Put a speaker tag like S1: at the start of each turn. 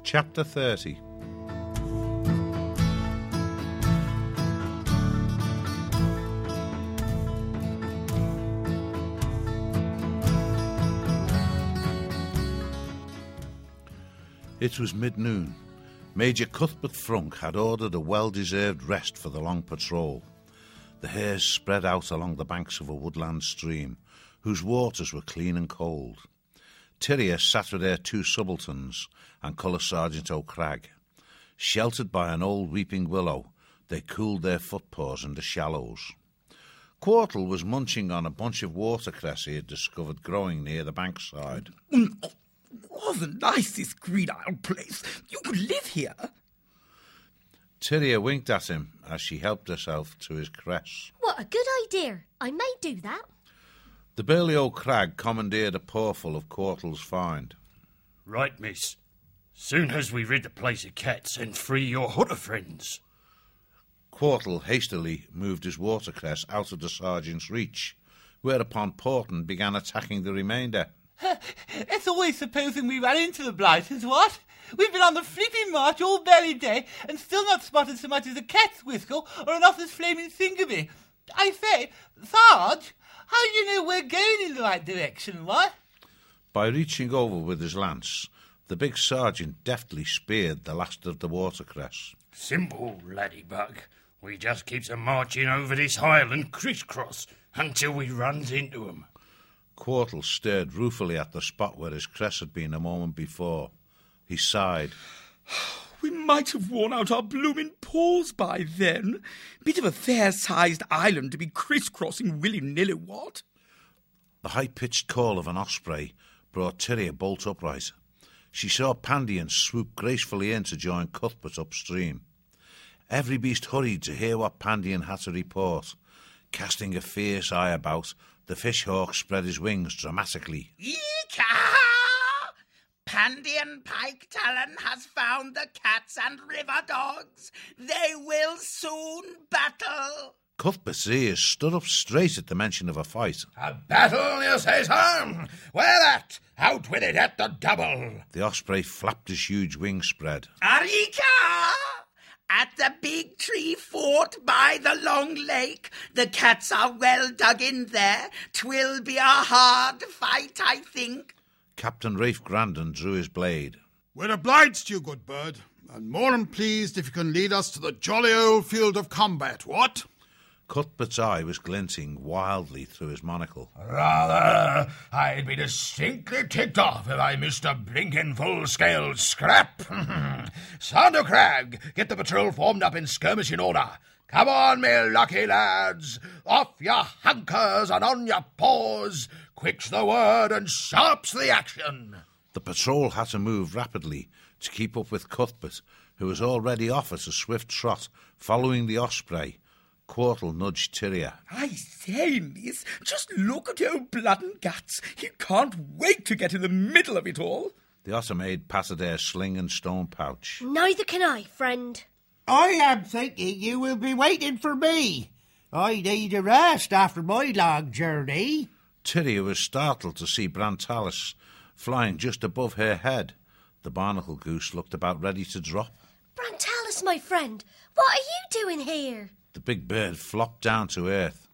S1: Chapter 30. It was mid-noon. Major Cuthbert Frunk had ordered a well-deserved rest for the long patrol. The hares spread out along the banks of a woodland stream, whose waters were clean and cold. Tyria sat with her two subalterns and Colour Sergeant O'Crag. Sheltered by an old weeping willow, they cooled their footpaws in the shallows. Quartle was munching on a bunch of watercress he had discovered growing near the bankside.
S2: Wasn't nice, this Green Isle place. You could live here.
S1: Tyria winked at him as she helped herself to his cress.
S3: What a good idea. I may do that.
S1: The burly old crag commandeered a pawful of Quartle's find.
S4: Right, miss. Soon as we rid the place of cats and free your hutter friends.
S1: Quartle hastily moved his watercress out of the sergeant's reach, whereupon Porton began attacking the remainder.
S5: It's always supposing we ran into the blighters, what? We've been on the flipping march all very day and still not spotted so much as a cat's whistle or an officer's flaming thingammy. I say, Sarge, how do you know we're going in the right direction, what?
S1: By reaching over with his lance, the big sergeant deftly speared the last of the watercress.
S4: Simple, laddybug. We just keeps a marching over this highland crisscross until we runs into 'em.
S1: Quartle stared ruefully at the spot where his cress had been a moment before. He sighed.
S2: We might have worn out our blooming paws by then. Bit of a fair-sized island to be criss-crossing willy-nilly, what?
S1: The high-pitched call of an osprey brought Tyria bolt upright. She saw Pandion swoop gracefully in to join Cuthbert upstream. Every beast hurried to hear what Pandion had to report. Casting a fierce eye about, the fishhawk spread his wings dramatically.
S6: Eeka! Pandion Pike Talon has found the cats and river dogs. They will soon battle.
S1: Cuthbert's ears stood up straight at the mention of a fight.
S7: A battle, you say, sir? Where at? Out with it at the double.
S1: The osprey flapped his huge wings spread.
S6: Arika! At the big tree fort by the long lake. The cats are well dug in there. 'Twill be a hard fight, I think.
S1: Captain Rafe Grandin drew his blade.
S8: We're obliged to you, good bird, and more than pleased if you can lead us to the jolly old field of combat, what?
S1: Cuthbert's eye was glinting wildly through his monocle.
S7: Rather, I'd be distinctly ticked off if I missed a blinking full-scale scrap. Sander Crag, get the patrol formed up in skirmishing order. Come on, me lucky lads. Off your hunkers and on your paws. Quick's the word and sharp's the action.
S1: The patrol had to move rapidly to keep up with Cuthbert, who was already off at a swift trot, following the osprey. Quartle nudged Tyria.
S2: I say, miss, just look at your blood and guts. You can't wait to get in the middle of it all.
S1: The Ottermaid patted her sling and stone pouch.
S3: Neither can I, friend.
S9: I am thinking you will be waiting for me. I need a rest after my long journey.
S1: Tyria was startled to see Brantalis flying just above her head. The barnacle goose looked about ready to drop.
S3: Brantalis, my friend, what are you doing here?
S1: The big bird flopped down to earth.